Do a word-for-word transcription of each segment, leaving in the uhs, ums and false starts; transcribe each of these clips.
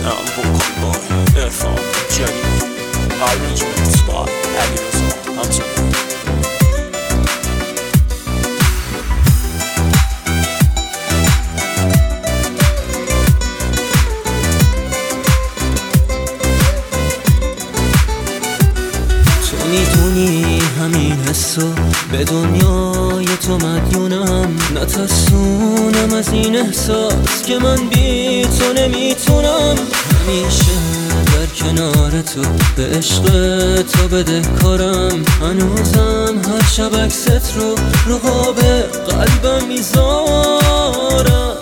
I'm vocal boy, Irfan, Jenny, arrangement spot, Agnes, I'm sorry. میدونی همین حسو به دنیای تو مدیونم، نترسونم از این احساس که من بی تو نمیتونم. همیشه در کنار تو به عشق تو بده کارم، هنوزم هر شب عکست رو رو قاب قلبم میذارم.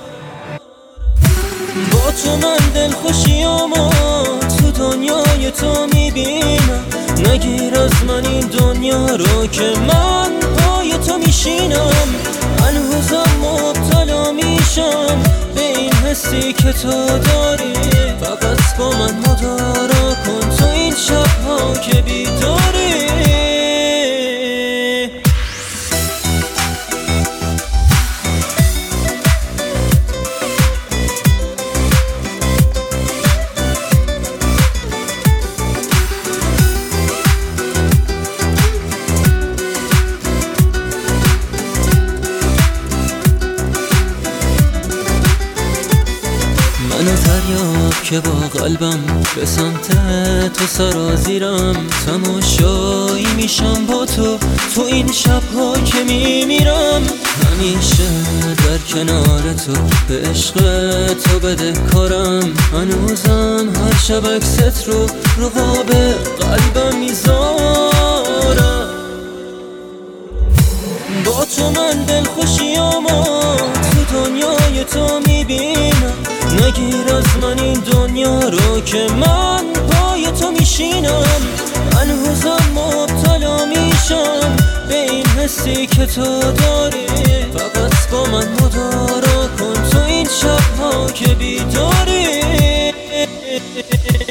با تو من دلخوشیامو تو دنیای تو میبینم، نگیر از من این دنیا رو که من پای تو میشینم. هنوزم مبتلا میشم به این حسی که تو داری، فقط با من مدارا کن تو این شبها که بیداری. منو دریاب که با قلبم به سمت تو سرازیرم، تماشایی میشم با تو تو این شبها که میمیرم. همیشه در کنار تو به عشق تو بده کارم، هنوزم هر شب عکست رو رو قاب قلبم میذارم. با تو من دلخوشیامو تو دنیای تو میبینم، نگیر از من این دنیا رو که من پای تو میشینم. هنوزم مبتلا میشم به این حسی که تو داری، فقط با من مدارا کن تو این شبها که بیداری.